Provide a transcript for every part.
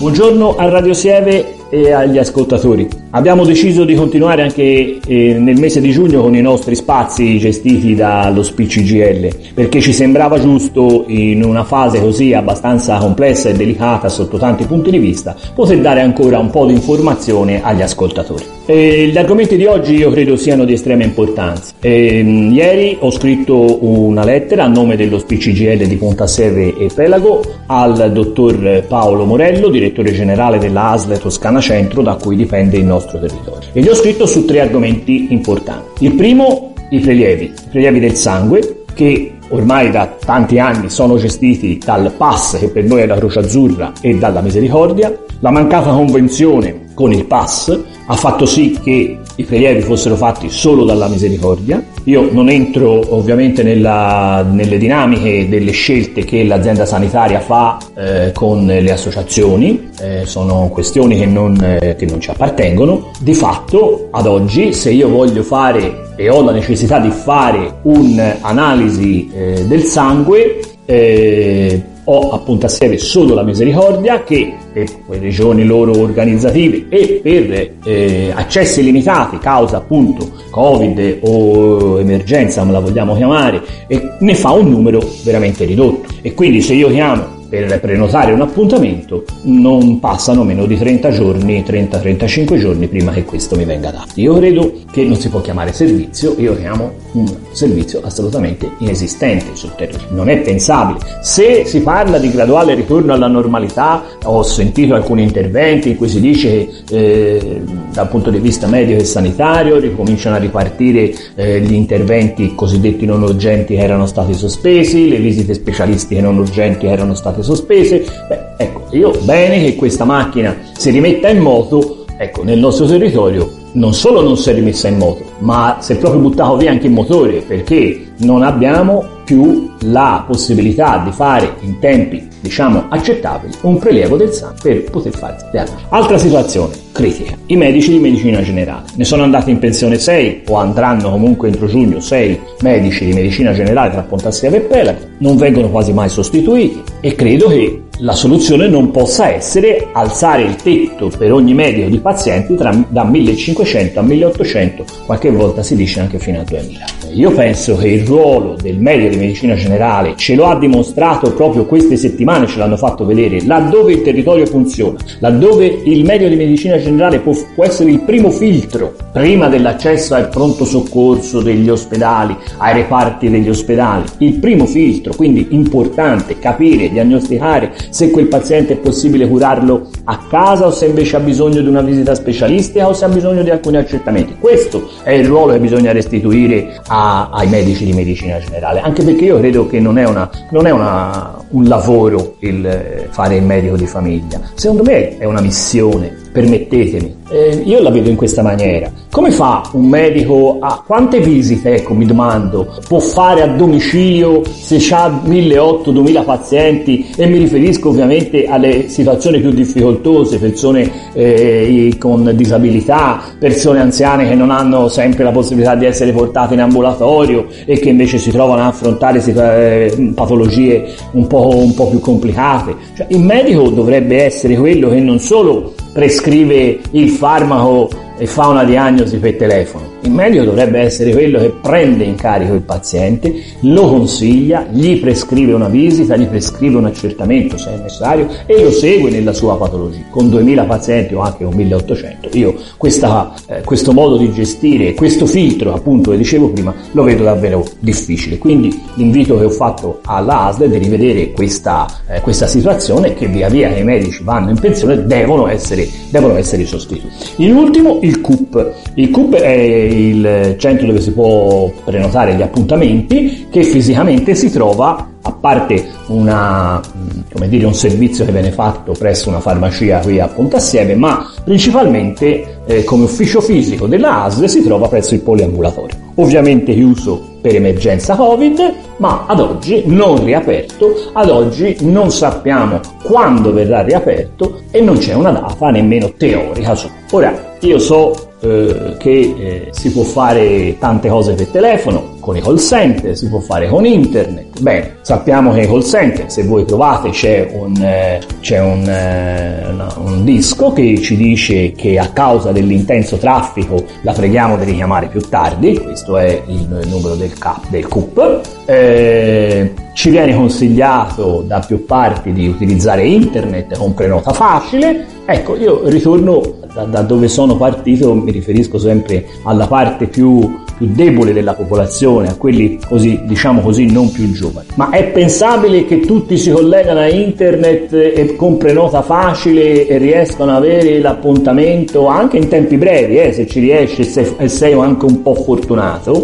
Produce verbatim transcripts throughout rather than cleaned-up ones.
Buongiorno a Radio Sieve e agli ascoltatori. Abbiamo deciso di continuare anche eh, nel mese di giugno con i nostri spazi gestiti dallo S P C G L, perché ci sembrava giusto, in una fase così abbastanza complessa e delicata sotto tanti punti di vista, poter dare ancora un po' di informazione agli ascoltatori. E gli argomenti di oggi io credo siano di estrema importanza. E, ieri ho scritto una lettera a nome dello S P C G L di Pontassieve e Pelago al dottor Paolo Morello, direttore generale della A S L Toscana Centro, da cui dipende il nostro territorio. E gli ho scritto su tre argomenti importanti. Il primo, i prelievi, i prelievi del sangue, che ormai da tanti anni sono gestiti dal P A S, che per noi è la Croce Azzurra, e dalla Misericordia. La mancata convenzione con il P A S ha fatto sì che i prelievi fossero fatti solo dalla Misericordia. Io non entro ovviamente nella, nelle dinamiche delle scelte che l'azienda sanitaria fa eh, con le associazioni, eh, sono questioni che non, eh, che non ci appartengono. Di fatto, ad oggi, se io voglio fare e ho la necessità di fare un'analisi eh, del sangue, eh, ho a Pontassieve solo la Misericordia, che per ragioni loro organizzative e per eh, accessi limitati, causa appunto Covid o emergenza, come la vogliamo chiamare, e ne fa un numero veramente ridotto. E quindi se io chiamo per prenotare un appuntamento non passano meno di trenta giorni, trenta trentacinque giorni prima che questo mi venga dato. Io credo che non si può chiamare servizio, io chiamo un servizio assolutamente inesistente sul territorio. Non è pensabile. Se si parla di graduale ritorno alla normalità, ho sentito alcuni interventi in cui si dice che eh, dal punto di vista medico e sanitario ricominciano a ripartire eh, gli interventi cosiddetti non urgenti che erano stati sospesi, le visite specialistiche non urgenti erano state sospese. Beh, ecco, io bene che questa macchina si rimetta in moto. Ecco, nel nostro territorio non solo non si è rimessa in moto, ma si è proprio buttato via anche il motore, perché non abbiamo più la possibilità di fare in tempi, diciamo, accettabili un prelievo del sangue per poter fare diagnosi. Altra situazione critica: i medici di medicina generale. Ne sono andati in pensione sei, o andranno comunque entro giugno sei medici di medicina generale tra Pontassieve e Pelago, non vengono quasi mai sostituiti, e credo che la soluzione non possa essere alzare il tetto per ogni medico di pazienti tra, da millecinquecento a milleottocento, qualche volta si dice anche fino a duemila. Io penso che il ruolo del medico di medicina generale ce lo ha dimostrato proprio queste settimane, ce l'hanno fatto vedere, laddove il territorio funziona, laddove il medico di medicina generale può, può essere il primo filtro prima dell'accesso al pronto soccorso degli ospedali, ai reparti degli ospedali, il primo filtro. Quindi importante capire, diagnosticare se quel paziente è possibile curarlo a casa o se invece ha bisogno di una visita specialistica o se ha bisogno di alcuni accertamenti. Questo è il ruolo che bisogna restituire a, ai medici di medicina generale, anche perché io credo che non è, una, non è una, un lavoro il fare il medico di famiglia. Secondo me è una missione, permettetemi. Eh, io la vedo in questa maniera: come fa un medico a quante visite, ecco, mi domando, può fare a domicilio se ha milleottocento duemila pazienti, e mi riferisco ovviamente alle situazioni più difficoltose, persone eh, con disabilità, persone anziane che non hanno sempre la possibilità di essere portate in ambulatorio e che invece si trovano a affrontare eh, patologie un po', un po' più complicate. Cioè, il medico dovrebbe essere quello che non solo prescrive il farmaco e fa una diagnosi per telefono. Il medico dovrebbe essere quello che prende in carico il paziente, lo consiglia, gli prescrive una visita, gli prescrive un accertamento se è necessario e lo segue nella sua patologia. Con duemila pazienti o anche con milleottocento, io questa, eh, questo modo di gestire, questo filtro, appunto, che dicevo prima, lo vedo davvero difficile. Quindi l'invito che ho fatto alla A S L è di rivedere questa, eh, questa situazione, che via via che i medici vanno in pensione devono essere, devono essere sostituiti. In ultimo, il C U P. Il C U P è il centro dove si può prenotare gli appuntamenti, che fisicamente si trova, a parte una, come dire, un servizio che viene fatto presso una farmacia qui a Pontassieve, ma principalmente eh, come ufficio fisico della A S L si trova presso il poliambulatorio, ovviamente chiuso per emergenza Covid, ma ad oggi non riaperto. Ad oggi non sappiamo quando verrà riaperto e non c'è una data nemmeno teorica. Ora, io so eh, che eh, si può fare tante cose per telefono, con i call center, si può fare con internet. Bene, sappiamo che i call center, se voi provate, c'è un, eh, c'è un, eh, una, un disco che ci dice che a causa dell'intenso traffico la preghiamo di richiamare più tardi. Questo è il, il numero del, cap, del C U P. Eh, ci viene consigliato da più parti di utilizzare internet con prenota facile. Ecco, io ritorno da, da dove sono partito, mi riferisco sempre alla parte più, più debole della popolazione, a quelli così, diciamo così, non più giovani. Ma è pensabile che tutti si collegano a internet e con prenota facile e riescano ad avere l'appuntamento anche in tempi brevi, eh, se ci riesci e sei, e sei anche un po' fortunato?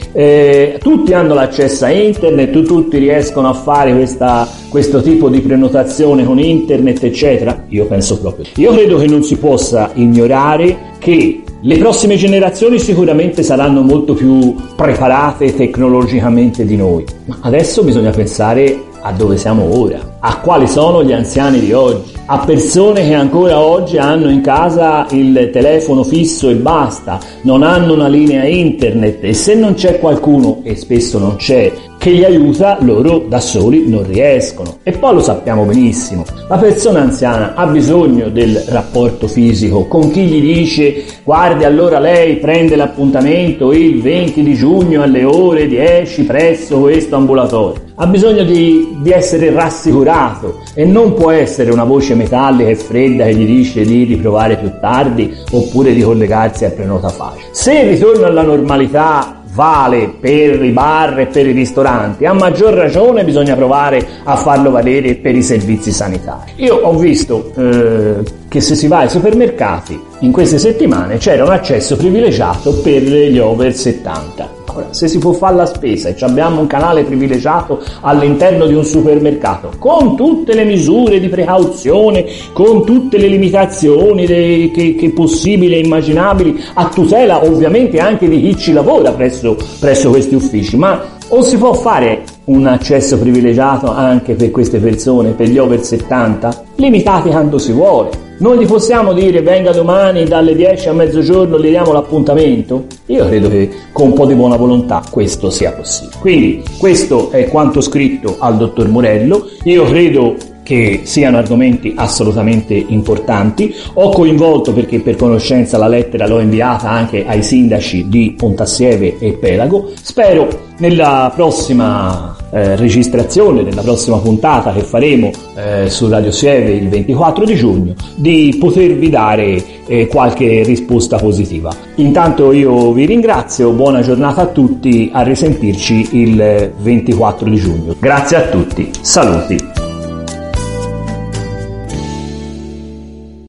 Eh, tutti hanno l'accesso a internet, tutti riescono a fare questa, questo tipo di prenotazione con internet, eccetera? Io penso proprio. Io credo che non si possa ignorare che le prossime generazioni sicuramente saranno molto più preparate tecnologicamente di noi, ma adesso bisogna pensare a dove siamo ora, a quali sono gli anziani di oggi, a persone che ancora oggi hanno in casa il telefono fisso e basta, non hanno una linea internet, e se non c'è qualcuno, e spesso non c'è, che li aiuta, loro da soli non riescono. E poi lo sappiamo benissimo, la persona anziana ha bisogno del rapporto fisico con chi gli dice: guardi, allora lei prende l'appuntamento il venti di giugno alle ore dieci presso questo ambulatorio. Ha bisogno di, di essere rassicurato, e non può essere una voce metallica e fredda che gli dice di riprovare più tardi oppure di collegarsi a prenota facile. Se il ritorno alla normalità vale per i bar e per i ristoranti, a maggior ragione bisogna provare a farlo valere per i servizi sanitari. Io ho visto eh, che se si va ai supermercati in queste settimane c'era un accesso privilegiato per gli over settanta. Ora, se si può fare la spesa e abbiamo un canale privilegiato all'interno di un supermercato, con tutte le misure di precauzione, con tutte le limitazioni de- che, che possibili e immaginabili, a tutela ovviamente anche di chi ci lavora presso, presso questi uffici, ma o si può fare un accesso privilegiato anche per queste persone, per gli over settanta, limitati quando si vuole. Non gli possiamo dire: venga domani dalle dieci a mezzogiorno, le diamo l'appuntamento? Io credo che con un po' di buona volontà questo sia possibile. Quindi questo è quanto scritto al dottor Morello. Io credo che siano argomenti assolutamente importanti. Ho coinvolto, perché per conoscenza la lettera l'ho inviata anche ai sindaci di Pontassieve e Pelago. Spero nella prossima eh, registrazione, nella prossima puntata che faremo eh, su Radio Sieve il ventiquattro di giugno, di potervi dare eh, qualche risposta positiva. Intanto io vi ringrazio, buona giornata a tutti, a risentirci il ventiquattro di giugno. Grazie a tutti, saluti.